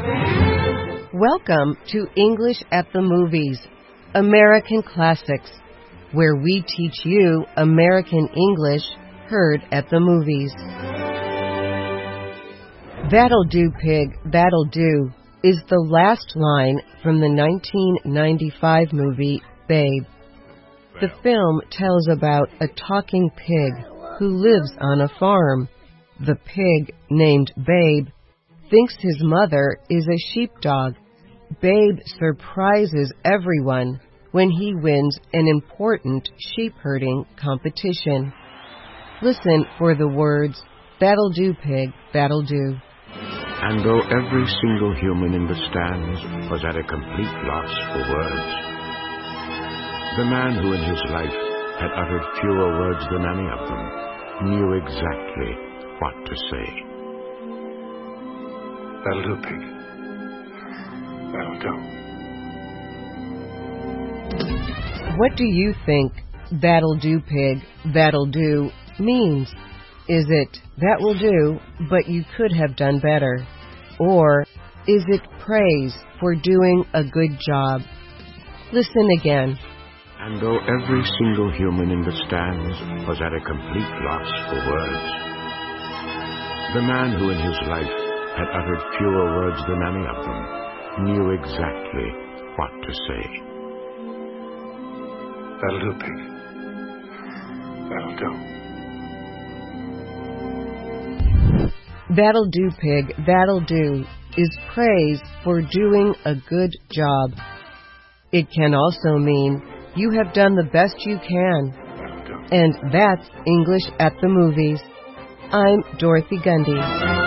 Welcome to English at the Movies, American Classics, where we teach you American English heard at the movies. That'll do, pig, that'll do is the last line from the 1995 movie Babe. The film tells about a talking pig who lives on a farm. The pig, named Babe, thinks his mother is a sheepdog. Babe surprises everyone when he wins an important sheep-herding competition. Listen for the words, "That'll do, pig, that'll do." And though every single human in the stands was at a complete loss for words, the man who in his life had uttered fewer words than any of them knew exactly what to say. That'll do, pig. That'll do. What do you think "that'll do, pig, that'll do" means? Is it "that will do, but you could have done better"? Or is it praise for doing a good job? Listen again. And though every single human in the stands was at a complete loss for words, the man who in his life had uttered fewer words than any of them knew exactly what to say. That'll do, pig. That'll do. That'll do, pig, that'll do is praise for doing a good job. It can also mean you have done the best you can. That'll do. And that's English at the Movies. I'm Dorothy Gundy.